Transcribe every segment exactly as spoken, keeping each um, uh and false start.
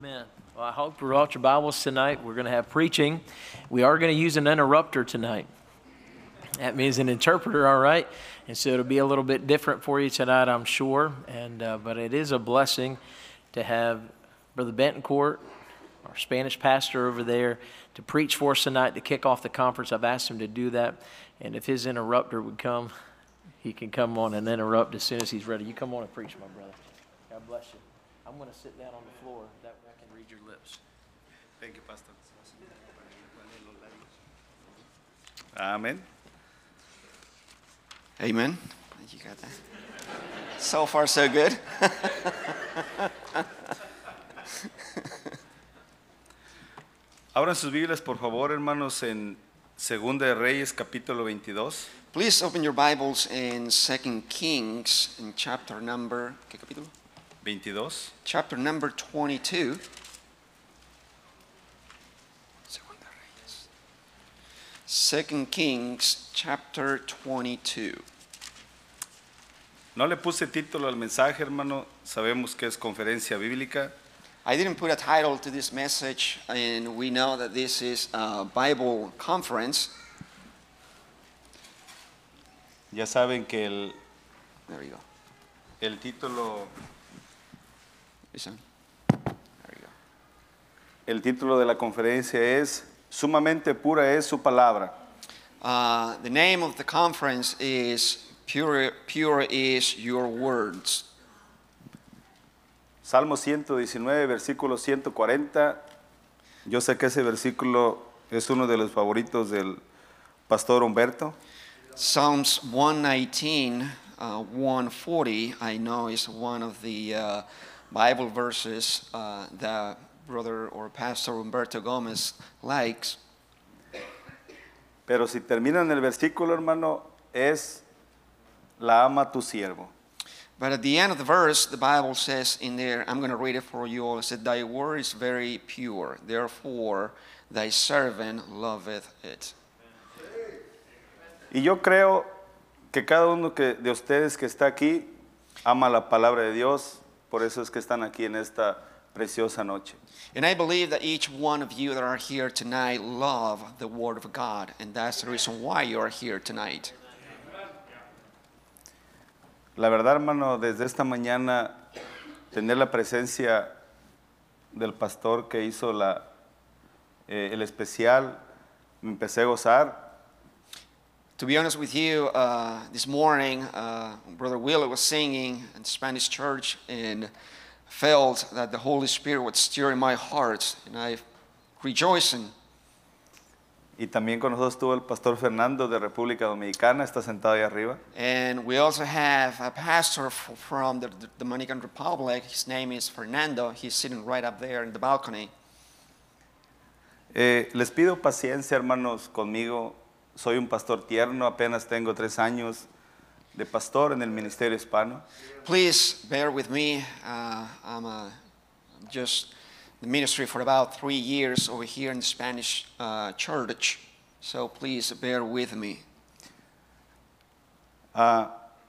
Amen. Well, I hope you brought your Bibles tonight. We're going to have preaching. We are going to use an interrupter tonight. That means an interpreter, all right? And so it'll be a little bit different for you tonight, I'm sure. And uh, but it is a blessing to have Brother Bentoncourt, our Spanish pastor over there, to preach for us tonight to kick off the conference. I've asked him to do that. And if his interrupter would come, he can come on and interrupt as soon as he's ready. You come on and preach, my brother. God bless you. I'm going to sit down on the floor. That way I can read your lips. Thank you, Pastor. Amen. Amen. You got that. So far, so good. Abran sus Biblias, por favor, hermanos, en Segunda de Reyes, capítulo veintidós. Please open your Bibles in Second Kings, in chapter number, ¿qué capítulo? veintidós. Chapter number twenty-two. Segunda Reyes. Second Kings, chapter twenty-two. No le puse título al mensaje, hermano. Sabemos que es conferencia bíblica. I didn't put a title to this message, and we know that this is a Bible conference. Ya saben que el, There we go. el título, Listen. There we go. el título de la conferencia es Sumamente pura es su palabra. Uh, the name of the conference is Pure, Pure is Your Words. Salmo ciento diecinueve, versículo ciento cuarenta. Yo sé que ese versículo es uno de los favoritos del pastor Humberto. Psalms one nineteen, uh, one forty, I know is one of the uh, Bible verses uh, that brother or Pastor Humberto Gomez likes. Pero si termina en el versículo, hermano, es la ama tu siervo. But at the end of the verse, the Bible says in there, I'm going to read it for you all. It said, Thy word is very pure, therefore thy servant loveth it. Y yo creo que cada uno que, de ustedes que está aquí ama la palabra de Dios, por eso es que están aquí en esta preciosa noche. And I believe that each one of you that are here tonight love the Word of God, and that's the reason why you are here tonight. La verdad, hermano, desde esta mañana tener la presencia del pastor que hizo la, eh, el especial, me empecé a gozar. To be honest with you, uh, this morning, uh, Brother Will was singing in the Spanish church and felt that the Holy Spirit was stirring my heart, and I rejoicing. Y también con nosotros estuvo el pastor Fernando de República Dominicana, está sentado ahí arriba. And we also have a pastor f- from the, the Dominican Republic. His name is Fernando. He's sitting right up there in the balcony. Eh, les pido paciencia, hermanos, conmigo. Soy un pastor tierno, apenas tengo tres años de pastor en el Ministerio Hispano. Please bear with me. Uh, I'm uh, just the ministry for about three years over here in the Spanish uh, church. So please bear with me. Uh,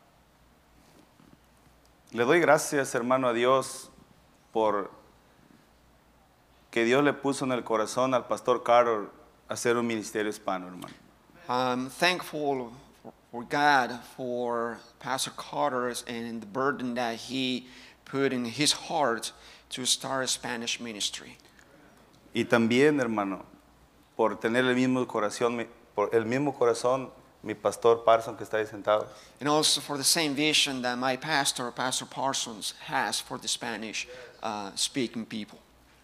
le doy gracias, hermano, a Dios por que Dios le puso en el corazón al pastor Carol hacer un ministerio hispano, hermano. I'm thankful for God for Pastor Carter's and the burden that he put in his heart to start a Spanish ministry. Y también, hermano, por tener el mismo corazón, mi- por el mismo corazón, mi pastor Parson que está ahí sentado. And also for the same vision that my pastor, Pastor Parsons, has for the Spanish uh, speaking people.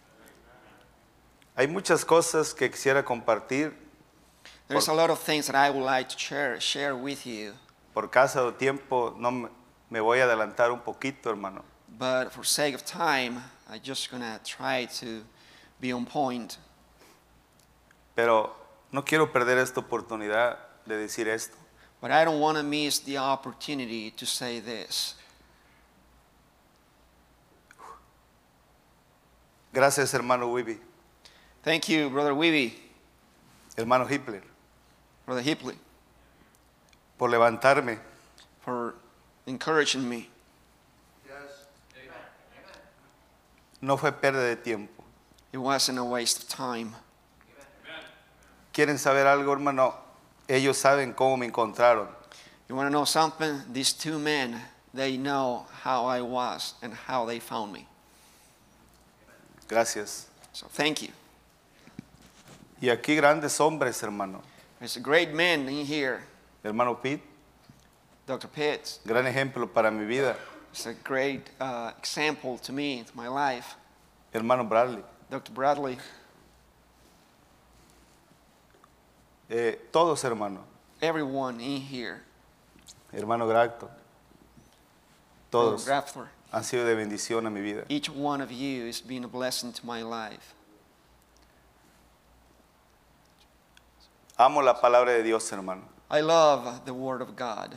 Hay muchas cosas que quisiera compartir. There's Por- a lot of things that I would like to share, share with you, Por causa del tiempo, no me, me voy a adelantar un poquito, hermano. but for sake of time, I'm just going to try to be on point. Pero no quiero perder esta oportunidad de decir esto. But I don't want to miss the opportunity to say this. Gracias, hermano Wibby, Thank you, Brother Weeby, hermano Hitler, Brother Hipley, por levantarme, for encouraging me. no fue pérdida de tiempo. It wasn't a waste of time. ¿Quieren saber algo, hermano? Ellos saben cómo me encontraron. You want to know something? These two men, they know how I was and how they found me. Gracias. So thank you. Y aquí grandes hombres, hermano. There's a great man in here, Hermano Pete, Doctor Pitts. gran ejemplo para mi vida. It's a great uh, example to me, to my life. Hermano Bradley. Doctor Bradley, Eh, todos, hermano. everyone in here. Hermano Gracto. Brother Todos Graffler, han sido de bendición a mi vida. each one of you has been a blessing to my life. Amo la palabra de Dios, hermano. I love the Word of God.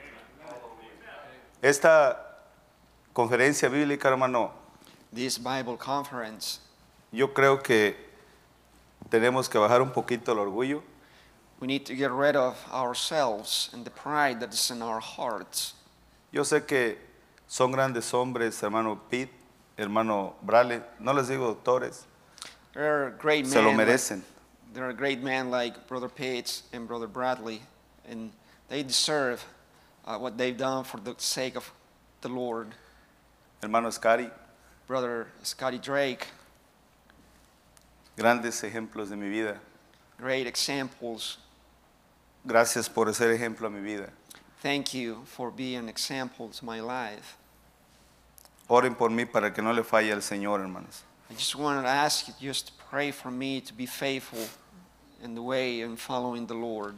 Esta conferencia bíblica, hermano, This Bible conference, yo creo que tenemos que bajar un poquito el orgullo we need to get rid of ourselves and the pride that is in our hearts. Yo sé que son grandes hombres, hermano Pete, hermano Bradley, no les digo doctores, There are great se lo men. Like, merecen. there are great men like Brother Pitts and Brother Bradley, and they deserve uh, what they've done for the sake of the Lord. Hermano Scary, Brother Scotty Drake, grandes ejemplos de mi vida. great examples. Gracias por ser ejemplo a mi vida. Thank you for being an example to my life. Oren por mí para que no le falle al Señor, hermanos. I just wanted to ask you just to pray for me to be faithful in the way and following the Lord.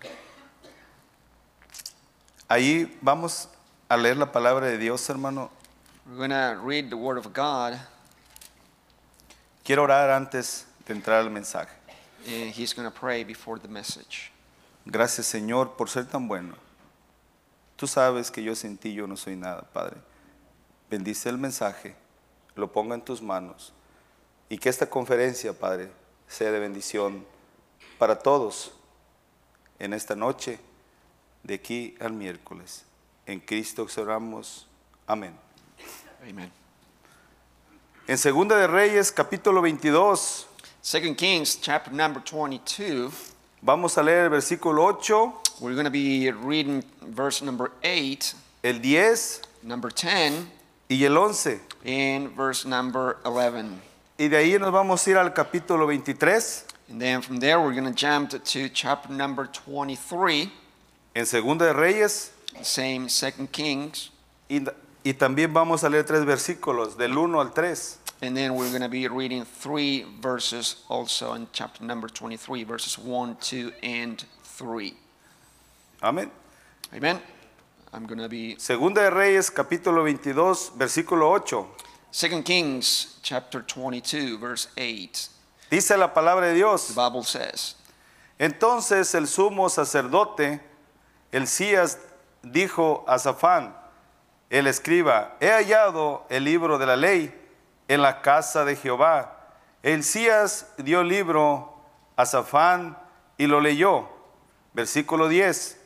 Ahí vamos a leer la palabra de Dios, hermano. We're going to read the Word of God, Quiero orar antes de entrar al mensaje. and he's going to pray before the message. Gracias, Señor, por ser tan bueno. Tú sabes que yo sin ti yo no soy nada, Padre. Bendice el mensaje, lo ponga en tus manos y que esta conferencia, Padre, sea de bendición para todos en esta noche, de aquí al miércoles. En Cristo oramos. Amén. Amen. En Segunda de Reyes, capítulo veintidós, Second Kings, chapter number twenty-two. vamos a leer el versículo ocho, We're going to be reading verse number eight, el diez number ten, y el once. and verse number eleven. Y de ahí nos vamos a ir al capítulo veintitrés, And then from there, we're going to jump to chapter number twenty-three, en Segunda de Reyes, same Second Kings. y, y también vamos a leer tres versículos, del uno al tres. And then we're going to be reading three verses also in chapter number twenty-three, verses one, two, and three. Amén. Amen. I'm going to be Segunda de Reyes, capítulo veintidós, versículo ocho. Second Kings, chapter twenty-two, verse eight. Dice la palabra de The Dios. Bible says, Entonces el sumo sacerdote, Elías, dijo a Safán, el escriba, he hallado el libro de la ley en la casa de Jehová. Elías dio el libro a Safán y lo leyó. Versículo diez.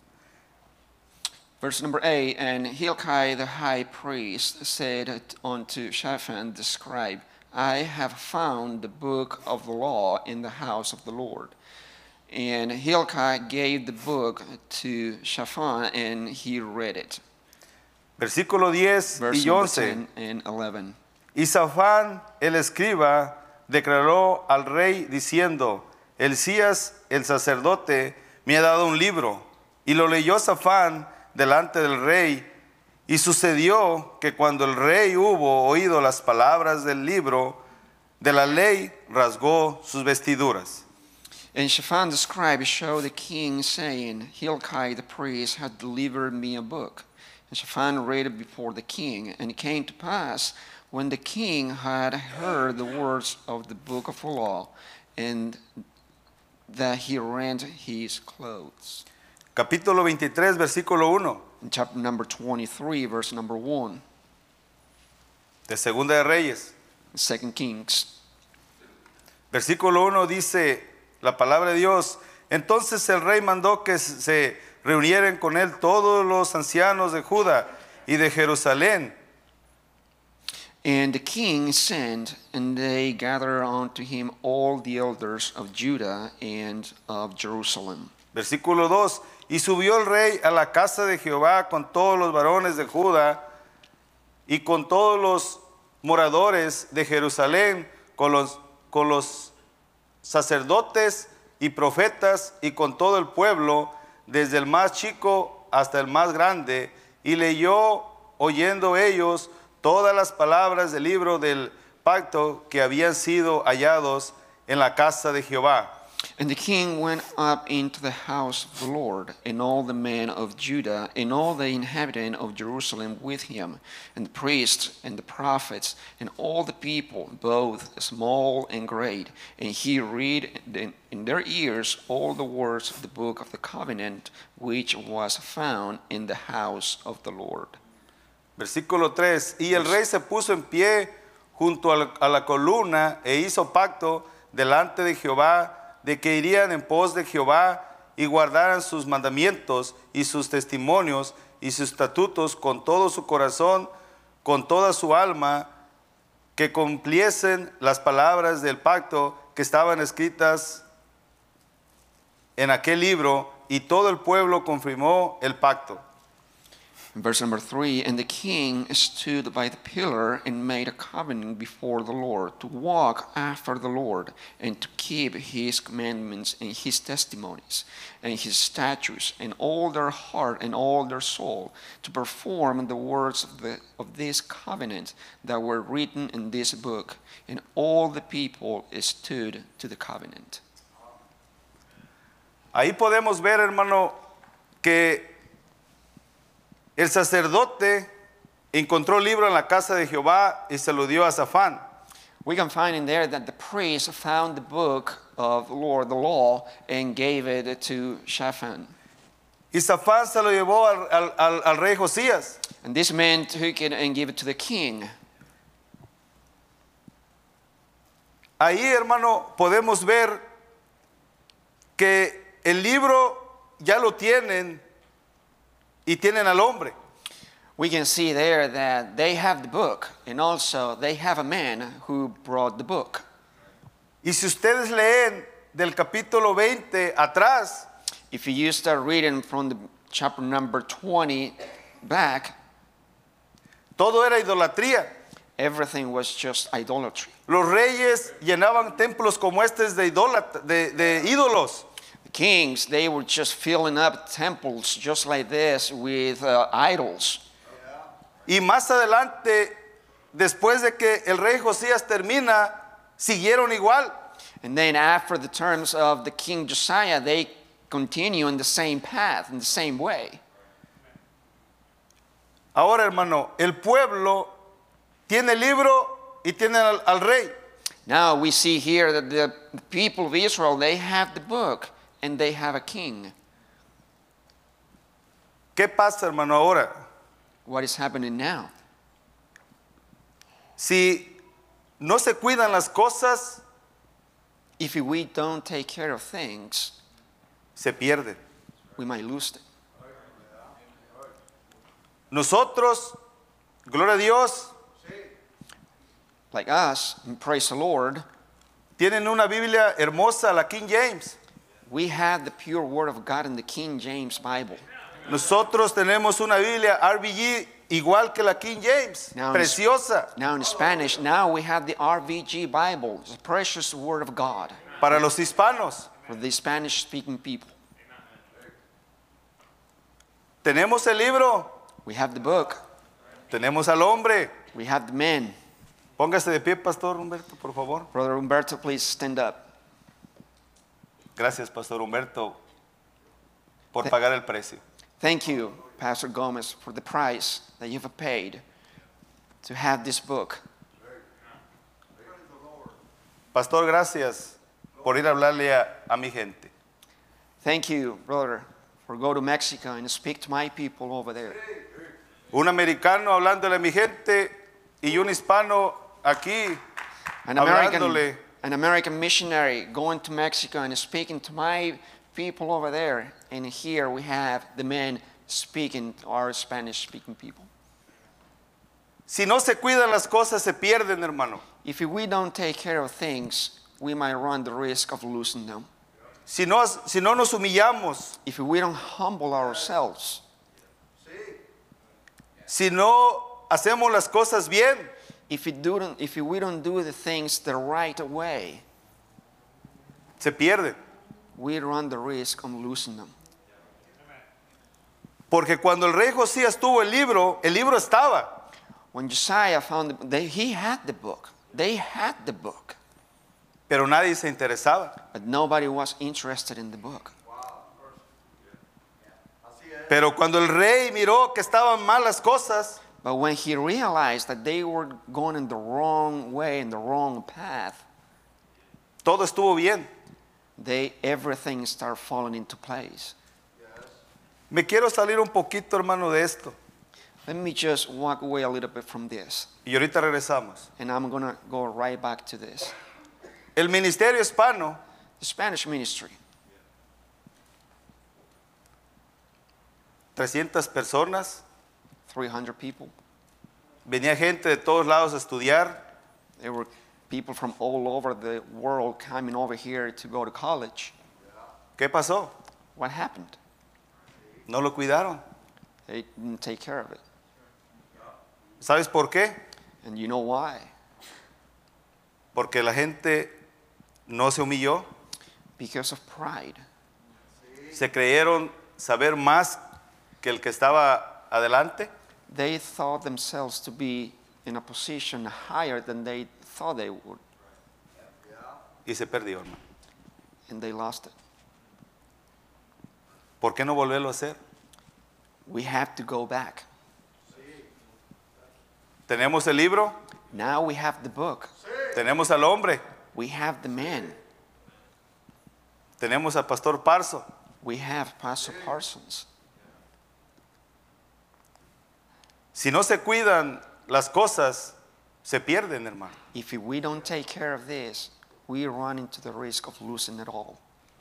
verse number eight, and Hilkiah the high priest said unto Shaphan the scribe, I have found the book of the law in the house of the Lord. And Hilkiah gave the book to Shaphan, and he read it. Versículo diez Verse y number once. ten and eleven. Y Safán el escriba declaró al rey diciendo, Elías el sacerdote me ha dado un libro. Y lo leyó Safán delante del rey. Y sucedió que cuando el rey hubo oído las palabras del libro de la ley, rasgó sus vestiduras. And Shaphan the scribe showed the king, saying, Hilkiah the priest hath delivered me a book. And Shaphan read it before the king. And it came to pass, when the king had heard the words of the book of the law, and that he rent his clothes. Capítulo veintitrés, versículo uno In chapter number twenty-three, verse number one, de Segunda de Reyes. Second Kings. Versículo uno dice la palabra de Dios. Entonces el rey mandó que se reunieran con él todos los ancianos de Judá y de Jerusalén. And the king sent, and they gathered unto him all the elders of Judah and of Jerusalem. Versículo dos. Y subió el rey a la casa de Jehová con todos los varones de Judá y con todos los moradores de Jerusalén, con los, con los sacerdotes y profetas y con todo el pueblo, desde el más chico hasta el más grande, y leyó oyendo ellos todas las palabras del libro del pacto que habían sido hallados en la casa de Jehová. And the king went up into the house of the Lord, and all the men of Judah, and all the inhabitants of Jerusalem with him, and the priests, and the prophets, and all the people, both small and great. And he read in their ears all the words of the book of the covenant, which was found in the house of the Lord. Versículo tres. Y el rey se puso en pie junto a la, a la columna e hizo pacto delante de Jehová, de que irían en pos de Jehová y guardaran sus mandamientos y sus testimonios y sus estatutos con todo su corazón, con toda su alma, que cumpliesen las palabras del pacto que estaban escritas en aquel libro, y todo el pueblo confirmó el pacto. Verse number three, and the king stood by the pillar and made a covenant before the Lord to walk after the Lord and to keep his commandments and his testimonies and his statutes and all their heart and all their soul, to perform the words of, the, of this covenant that were written in this book. And all the people stood to the covenant. Ahí podemos ver, hermano, que el sacerdote encontró el libro en la casa de Jehová y se lo dio a Safán. We can find in there that the priest found the book of the Lord, the law, and gave it to Shaphan. Y Safán se lo llevó al, al, al, al rey Josías. And this man took it and gave it to the king. Ahí, hermano, podemos ver que el libro ya lo tienen y tienen al hombre. We can see there that they have the book, and also they have a man who brought the book. Y si ustedes leen del capítulo veinte atrás, If you start reading from the chapter number twenty back, todo era idolatría. everything was just idolatry. Los reyes llenaban templos como estos de, idólatra, de, de ídolos. The kings, they were just filling up temples just like this with uh, idols. Y más adelante, después de que el rey Josías termina, siguieron igual. And then after the terms of the king Josiah, they continue in the same path, in the same way. Ahora, hermano, el pueblo tiene el libro y tiene al, al rey. Now we see here that the, the people of Israel, they have the book and they have a king. ¿Qué pasa, hermano, ahora? What is happening now? Si no se cuidan las cosas, If we don't take care of things, se pierde. we might lose them. Nosotros, gloria a Dios, Like us, and praise the Lord, tienen una Biblia hermosa, la King James. we have the pure word of God in the King James Bible. Nosotros tenemos una Biblia R V G igual que la King James, Now, preciosa, Now in Spanish, now we have the R V G Bible, the precious word of God para los hispanos. for the Spanish-speaking people. Tenemos el libro, We have the book, tenemos al hombre. we have the men. Póngase de pie, Pastor Humberto, por favor. Brother Humberto, please stand up. Gracias, Pastor Humberto, por pagar el precio. Thank you, Pastor Gomez, for the price that you've paid to have this book. Pastor, gracias por ir a hablarle a, a mi gente. Thank you, brother, for go to Mexico and speak to my people over there. Un americano hablándole a mi gente y un hispano aquí An American, hablándole. an American missionary going to Mexico and speaking to my people over there. And here we have the men speaking to our Spanish-speaking people. Si no se cuidan las cosas, se pierden, hermano. If we don't take care of things, we might run the risk of losing them. Si no, si no nos humillamos, If we don't humble ourselves, si no hacemos las cosas bien, if we don't, if we don't do the things the right way, se pierden. we run the risk of losing them. Porque cuando el rey Josías tuvo el libro, el libro estaba. When Josiah found the, they, he had the book. They had the book, Pero nadie se interesaba. but nobody was interested in the book. Pero cuando el rey miró que estaban mal las cosas, But when he realized that they were going in the wrong way, in the wrong path, todo estuvo bien. they everything started falling into place. Me quiero salir un poquito, hermano, de esto. Let me just walk away a little bit from this, Y ahorita regresamos. and I'm going to go right back to this. El ministerio hispano The Spanish ministry, trescientas personas, three hundred people. venía gente de todos lados a estudiar. There were people from all over the world coming over here to go to college. ¿Qué pasó? What happened? No lo cuidaron. They didn't take care of it. ¿Sabes por qué? And you know why? Porque la gente no se humilló. Because of pride. Se creyeron saber más que el que estaba adelante. They thought themselves to be in a position higher than they thought they would, Y se perdió, hermano. and they lost it. ¿Por qué no volverlo a hacer? We have to go back. Tenemos el libro, Now we have the book. tenemos al hombre, We have the man. tenemos al pastor Parso. We have Pastor Parsons. Si no se cuidan las cosas, se pierden, hermano. If we don't take care of this, we run into the risk of losing it all.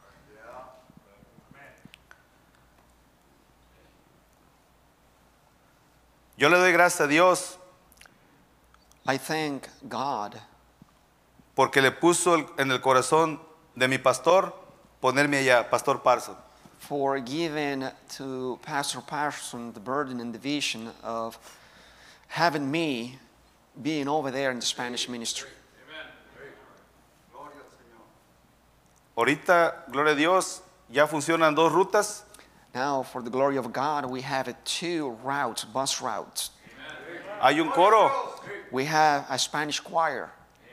Yo le doy gracias a Dios I thank God porque le puso el- en el corazón de mi pastor ponerme allá, Pastor Parso. for giving to Pastor Parson the burden and the vision of having me being over there in the Spanish ministry. Ahorita, gloria a Dios, ya funcionan dos rutas. Now, for the glory of God, we have two routes, bus routes. Hay un coro, We have a Spanish choir.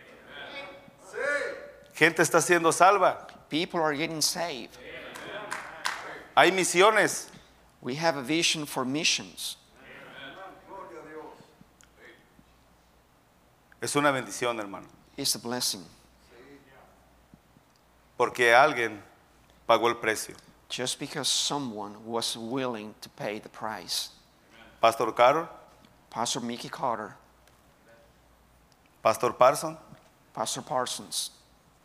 gente está siendo salva. People are getting saved. Hay misiones. We have a vision for missions. Es una bendición, hermano, It's a blessing. porque alguien pagó el precio. Just because someone was willing to pay the price. Pastor Carol, Pastor Mickey Carter, Pastor Parson, Pastor Parsons.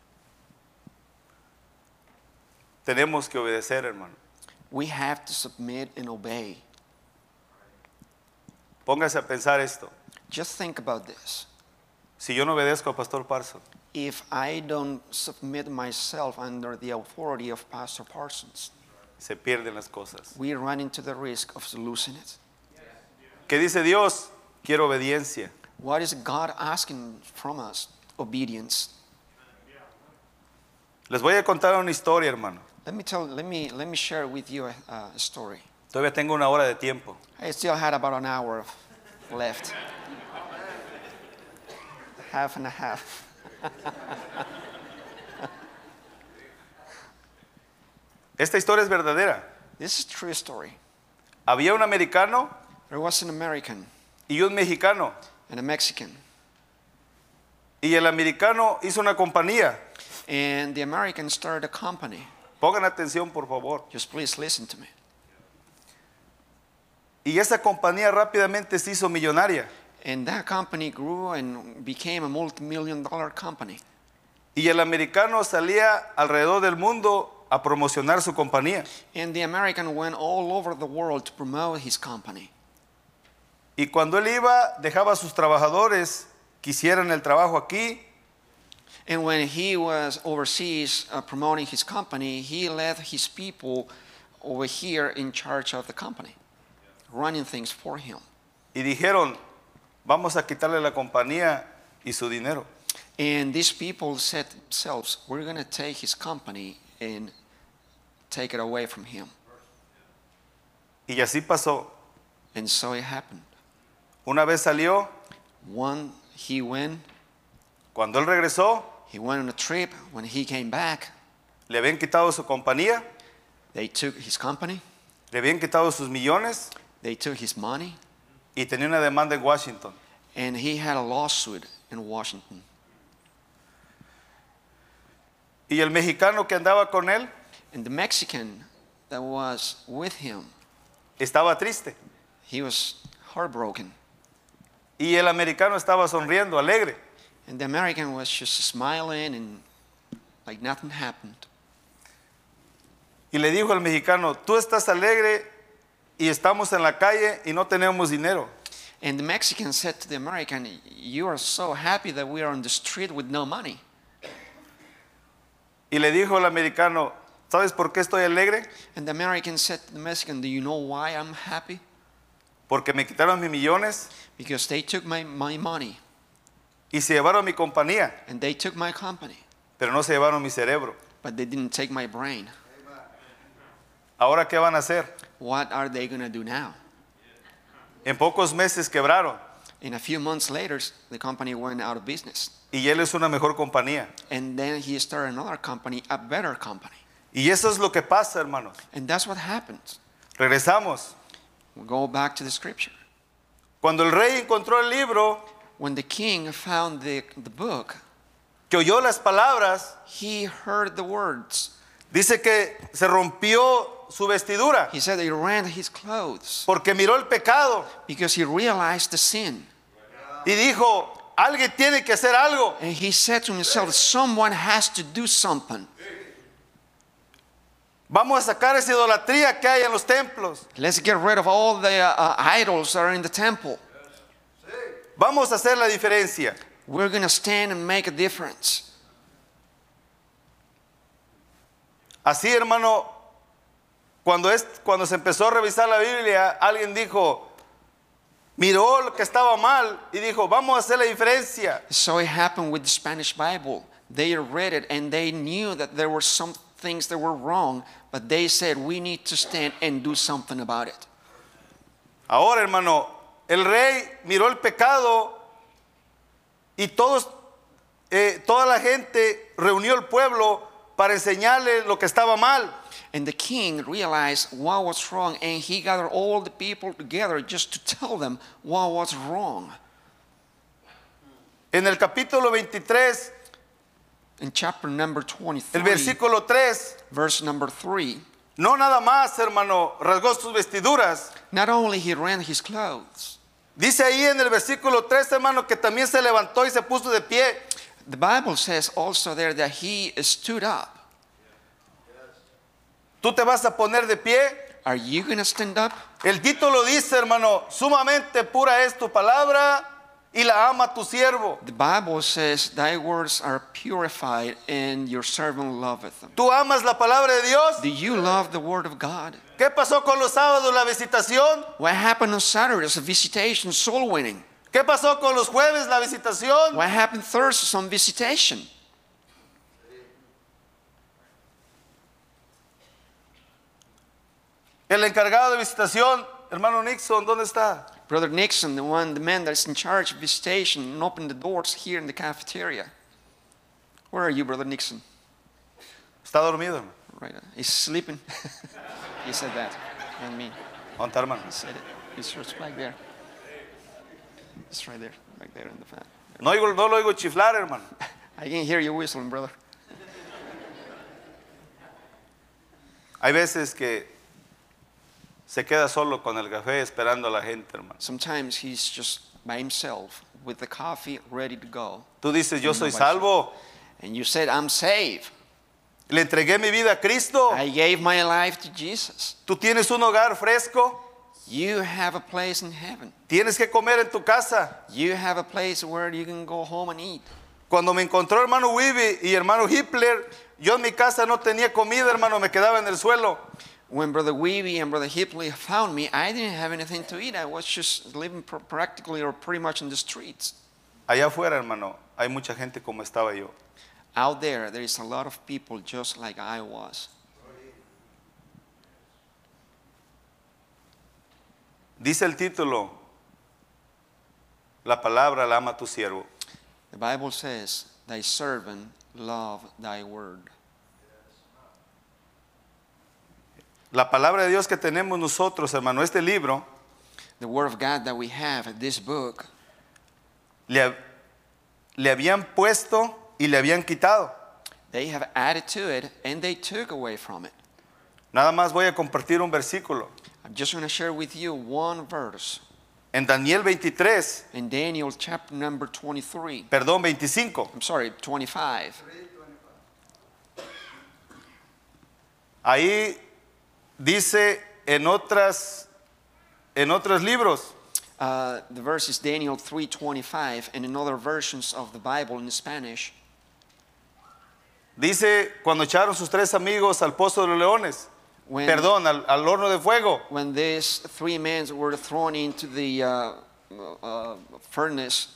tenemos que obedecer, hermano. We have to submit and obey. Póngase a pensar esto. Just think about this. Si yo no obedezco a Pastor Parson, If I don't submit myself under the authority of Pastor Parsons, se pierden las cosas. we run into the risk of losing it. ¿Qué dice Dios? Quiero obediencia. What is God asking from us? Obedience. Les voy a contar una historia, hermano. Let me tell. Let me let me share with you a, a story. Todavía tengo una hora de tiempo. I still had about an hour left. Half and a half. Esta historia es verdadera. This is a true story. Había un americano There was an American y un mexicano. and a Mexican, Y el americano hizo una compañía. and the American started a company. Pongan atención, por favor. Just please listen to me. Y esa compañía rápidamente se hizo millonaria. And that company grew and became a multi-million dollar company. Y el americano salía alrededor del mundo a promocionar su compañía. And the American went all over the world to promote his company. Y cuando él iba, dejaba a sus trabajadores que hicieran el trabajo aquí. And when he was overseas uh, promoting his company, he led his people over here in charge of the company, running things for him. Y dijeron, vamos a quitarle la compañía y su dinero. And these people said themselves, we're going to take his company and take it away from him. Y así pasó. And so it happened. Una vez salió, One, he went, cuando él regresó, he went on a trip. When he came back, le habían quitado su compañía, they took his company, le habían quitado sus millones they took his money, y tenía una demanda en Washington. and he had a lawsuit in Washington. Y el mexicano que andaba con él And the Mexican that was with him, estaba triste. he was heartbroken. Y el americano estaba sonriendo, alegre. And the American was just smiling and like nothing happened. Y le dijo al mexicano, tú estás alegre y estamos en la calle y no tenemos dinero. And the Mexican said to the American, you are so happy that we are on the street with no money. Y le dijo al americano, ¿sabes por qué estoy alegre? And the American said to the Mexican, do you know why I'm happy? Porque me quitaron mis millones Because they took my, my money y se llevaron mi compañía, and they took my company, pero no se llevaron mi cerebro. but they didn't take my brain. ¿Ahora qué van a hacer? What are they going to do now? En pocos meses quebraron In a few months later, the company went out of business. y él es una mejor compañía. And then he started another company, a better company. Y eso es lo que pasa, hermanos. And that's what happens. Regresamos. We go back to the scripture. Cuando el rey encontró el libro, When the king found the, the book, que oyó las palabras, he heard the words. dice que se rompió su vestidura He said he rent his clothes porque miró el pecado because he realized the sin. y dijo, alguien tiene que hacer algo. And he said to himself, someone has to do something. Vamos a sacar esa idolatría que hay en los templos. Let's get rid of all the uh, uh, idols that are in the temple. Vamos a hacer la diferencia. We're going to stand and make a difference. Así, hermano, cuando, es, cuando se empezó a revisar la Biblia, alguien dijo, miró lo que estaba mal y dijo, vamos a hacer la diferencia. So it happened with the Spanish Bible. They read it and they knew that there were some things that were wrong, but they said, we need to stand and do something about it. Ahora, hermano, el rey miró el pecado y todos, eh, toda la gente reunió el pueblo para enseñarle lo que estaba mal. And the king realized what was wrong, and he gathered all the people together just to tell them what was wrong. En el capítulo veintitrés, In chapter number el twenty-three, versículo tres, verse number three, no nada más, hermano, rasgó sus vestiduras. not only he rent his clothes, Dice ahí en el versículo tres, hermano, que también se levantó y se puso de pie. the Bible says also there that he stood up. ¿Tú te vas a poner de pie? Are you going to stand up? El título dice, hermano, sumamente pura es tu palabra y la ama tu siervo. The Bible says, thy words are purified and your servant loveth them. ¿Tú amas la palabra de Dios? Do you love the word of God? ¿Qué pasó con los sábados, la visitación? What happened on Saturdays, a visitation, soul winning? ¿Qué pasó con los jueves, la visitación? What happened Thursday, some visitation? El encargado de visitación, hermano Nixon, ¿dónde está? Brother Nixon, the one, the man that's in charge of visitation and opened the doors here in the cafeteria. Where are you, Brother Nixon? Está dormido, hermano. Right, uh, he's sleeping. He said that, and me. ¿Dónde está, hermano? He said it. He's just back there. It's right there, back there in the fan. No, oigo- no lo oigo chiflar, hermano. I can hear you whistling, brother. Hay veces que se queda solo con el café esperando a la gente, hermano. Sometimes he's just by himself with the coffee ready to go. Tú dices, yo soy Nobody- salvo. And you said, I'm saved. Le entregué mi vida a Cristo. I gave my life to Jesus. Tú tienes un hogar fresco. You have a place in heaven. Tienes que comer en tu casa. You have a place where you can go home and eat. Cuando me encontró hermano Wiebe y hermano Hitler, yo en mi casa no tenía comida, hermano, me quedaba en el suelo. When Brother Weeby and Brother Hipley found me, I didn't have anything to eat. I was just living pr- practically or pretty much in the streets. Allá afuera, hermano, hay mucha gente como estaba yo. Out there, there is a lot of people just like I was. Dice el título, la palabra la ama tu siervo. The Bible says, thy servant love thy word. La palabra de Dios que tenemos nosotros, hermano, este libro, The word of God that we have in this book, le, le habían puesto y le habían quitado. they have added to it and they took away from it. Nada más voy a compartir un versículo. I'm just going to share with you one verse En Daniel veintitrés, in Daniel chapter number twenty-three. perdón, veinticinco. I'm sorry, twenty-five. Ahí dice en otras en otros libros, Uh, the verse is Daniel three twenty-five, and in other versions of the Bible in Spanish, dice cuando echaron sus tres amigos al pozo de los leones, when, perdón, al, al horno de fuego. when these three men were thrown into the uh, uh, furnace.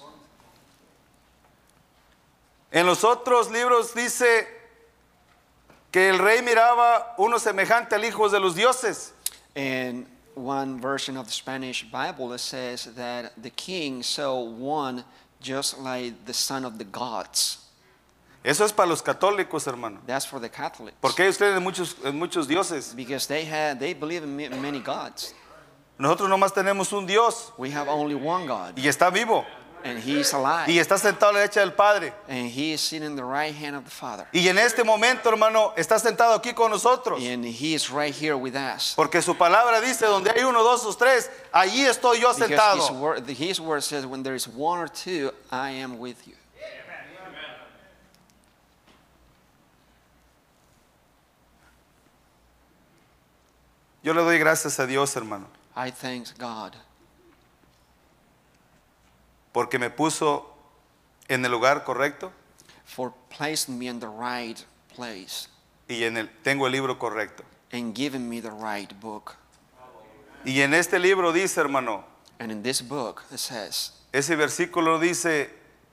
En los otros libros dice que el rey miraba uno semejante al hijo de los dioses. And one version of the Spanish Bible says that the king saw one just like the son of the gods. Eso es para los católicos, hermano. That's for the Catholics. Porque ellos creen en muchos, en muchos dioses. Because they had they believe in ma- many gods. Nosotros nomás tenemos un Dios We have only one God, y está vivo and He is alive, y está sentado a la derecha del Padre. and He is sitting in the right hand of the Father, Y en este momento, hermano, está sentado aquí con nosotros. and He is right here with us. Porque su palabra dice, donde hay uno, dos o tres, allí estoy yo Because His sentado. word, His word says, when there is one or two, I am with you. Yo le doy gracias a Dios, hermano, I thank God porque me puso en el lugar correcto for placing me in the right place y en el, tengo el libro correcto. and giving me the right book. Y en este libro dice, hermano, And in this book, it says, ese versículo dice,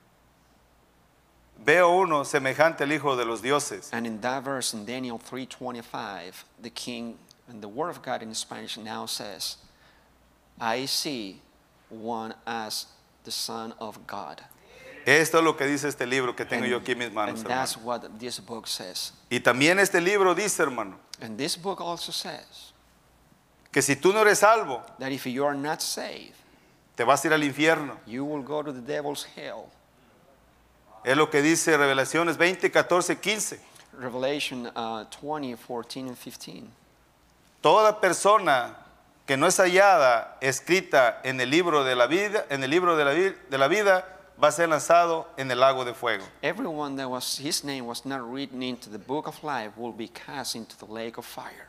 veo uno semejante al hijo de los dioses. and in that verse in Daniel three twenty-five, the king and the word of God in Spanish now says, I see one as the Son of God. Esto es lo que dice este libro que tengo yo aquí en mis manos, and that's hermano. what this book says. Y también este libro dice, hermano, And this book also says que si tú no eres salvo, that if you are not saved, te vas a ir al infierno. you will go to the devil's hell. Es lo que dice Revelaciones veinte, catorce, quince. Revelation uh, twenty, fourteen, and fifteen. Toda persona que no es hallada escrita en el libro de la vida, en el libro de la, vi- de la vida, va a ser lanzado en el lago de fuego. Everyone that was his name was not written into the book of life will be cast into the lake of fire.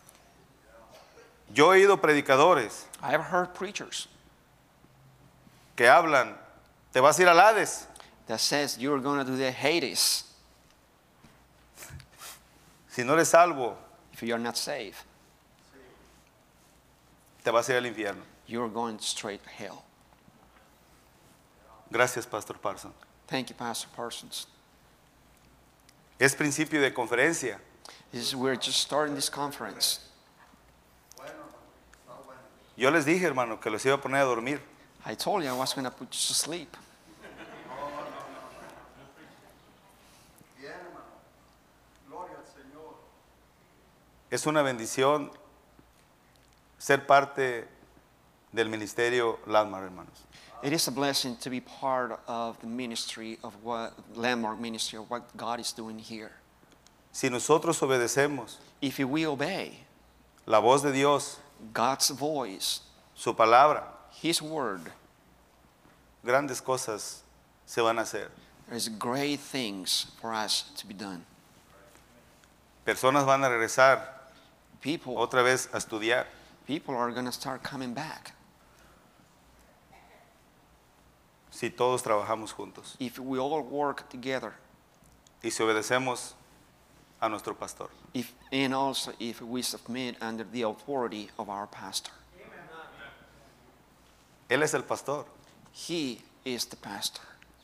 Yo he oído predicadores I have heard preachers que hablan, te vas a ir al Hades. that says you're going to do the Hades Si no eres salvo, if you are not saved. te vas a ir al infierno. You're going straight to hell. Gracias, Pastor Parson. Thank you, Pastor Parsons. Es principio de conferencia. This is, we're just starting this conference. Yo les dije, hermano, que los iba a poner a dormir. I told you I was going to put you to sleep. Es una bendición ser parte del ministerio Landmark, hermanos. It is a blessing to be part of the ministry of what landmark ministry of what God is doing here. Si nosotros obedecemos If we obey la voz de Dios, God's voice, su palabra, His word, grandes cosas se van a hacer. there's great things for us to be done. Personas van a regresar People, otra vez a estudiar. people are going to start coming back si todos trabajamos juntos if we all work together, y si obedecemos a nuestro pastor. if, and also if we submit under the authority of our pastor. Él es el pastor He is the pastor.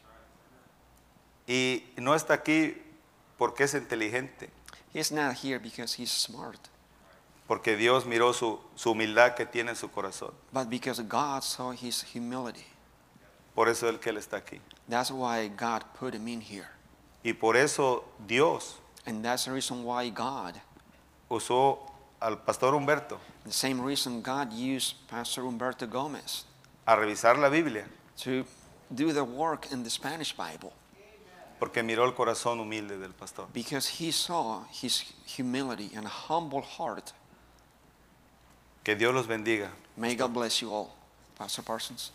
y no está aquí porque es inteligente, He's not here because he's smart, porque Dios miró su, su humildad que tiene en su corazón. but because God saw his humility. Por eso es que Él está aquí. That's why God put him in here. Y por eso Dios And that's the reason why God, usó al pastor Humberto the same reason God used Pastor Humberto Gomez a revisar la Biblia, to do the work in the Spanish Bible, porque miró el corazón humilde del pastor. because he saw his humility and humble heart. Que Dios los bendiga. May God bless you all. Pastor Parsons.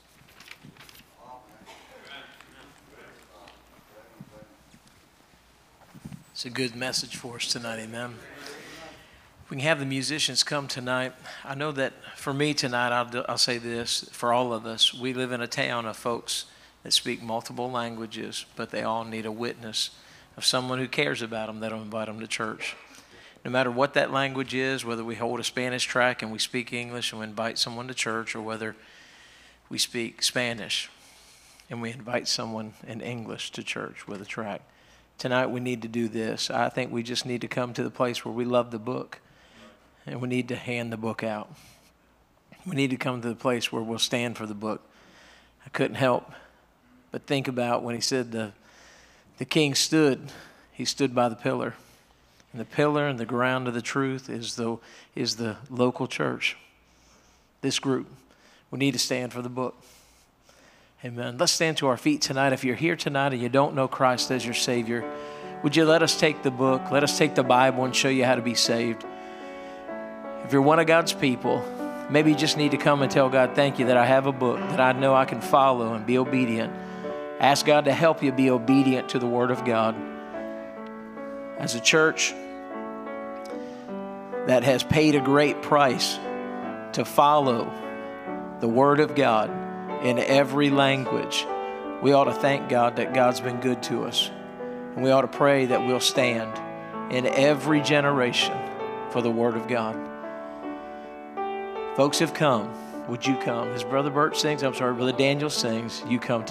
It's a good message for us tonight, amen. We can have the musicians come tonight. I know that for me tonight, I'll, do, I'll say this, for all of us, we live in a town of folks that speak multiple languages, but they all need a witness of someone who cares about them that'll invite them to church. No matter what that language is, whether we hold a Spanish track and we speak English and we invite someone to church, or whether we speak Spanish and we invite someone in English to church with a track. Tonight we need to do this. I think we just need to come to the place where we love the book and we need to hand the book out. We need to come to the place where we'll stand for the book. I couldn't help but think about when he said the, the king stood, he stood by the pillar. And the pillar and the ground of the truth is the, is the local church, this group. We need to stand for the book. Amen. Let's stand to our feet tonight. If you're here tonight and you don't know Christ as your Savior, would you let us take the book, let us take the Bible and show you how to be saved? If you're one of God's people, maybe you just need to come and tell God, thank you that I have a book that I know I can follow and be obedient. Ask God to help you be obedient to the Word of God. As a church that has paid a great price to follow the Word of God in every language, we ought to thank God that God's been good to us. And we ought to pray that we'll stand in every generation for the Word of God. Folks have come. Would you come? As Brother Bert sings, I'm sorry, Brother Daniel sings, you come to